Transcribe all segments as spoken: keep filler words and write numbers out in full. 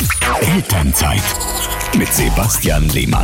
Elternzeit mit Sebastian Lehmann.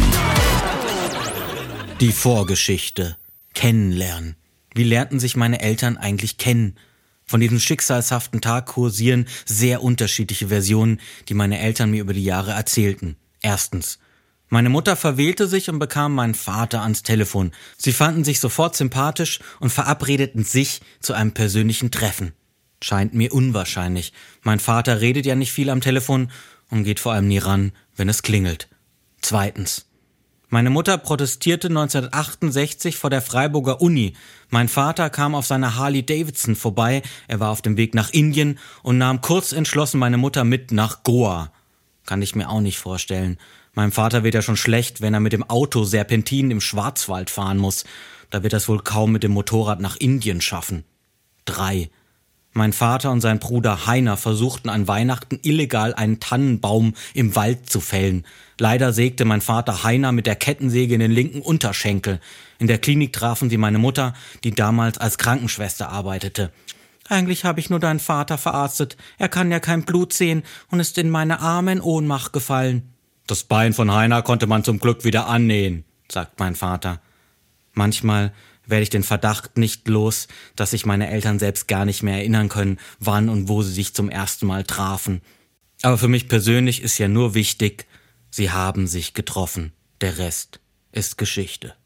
Die Vorgeschichte. Kennenlernen. Wie lernten sich meine Eltern eigentlich kennen? Von diesem schicksalshaften Tag kursieren sehr unterschiedliche Versionen, die meine Eltern mir über die Jahre erzählten. Erstens. Meine Mutter verwählte sich und bekam meinen Vater ans Telefon. Sie fanden sich sofort sympathisch und verabredeten sich zu einem persönlichen Treffen. Scheint mir unwahrscheinlich. Mein Vater redet ja nicht viel am Telefon und geht vor allem nie ran, wenn es klingelt. Zweitens. Meine Mutter protestierte neunzehnhundertachtundsechzig vor der Freiburger Uni. Mein Vater kam auf seiner Harley Davidson vorbei, er war auf dem Weg nach Indien und nahm kurzentschlossen meine Mutter mit nach Goa. Kann ich mir auch nicht vorstellen. Meinem Vater wird ja schon schlecht, wenn er mit dem Auto Serpentin im Schwarzwald fahren muss. Da wird er es wohl kaum mit dem Motorrad nach Indien schaffen. Drei. Mein Vater und sein Bruder Heiner versuchten an Weihnachten illegal einen Tannenbaum im Wald zu fällen. Leider sägte mein Vater Heiner mit der Kettensäge in den linken Unterschenkel. In der Klinik trafen sie meine Mutter, die damals als Krankenschwester arbeitete. Eigentlich habe ich nur deinen Vater verarztet. Er kann ja kein Blut sehen und ist in meine Arme in Ohnmacht gefallen. Das Bein von Heiner konnte man zum Glück wieder annähen, sagt mein Vater. Manchmal werde ich den Verdacht nicht los, dass sich meine Eltern selbst gar nicht mehr erinnern können, wann und wo sie sich zum ersten Mal trafen. Aber für mich persönlich ist ja nur wichtig, sie haben sich getroffen. Der Rest ist Geschichte.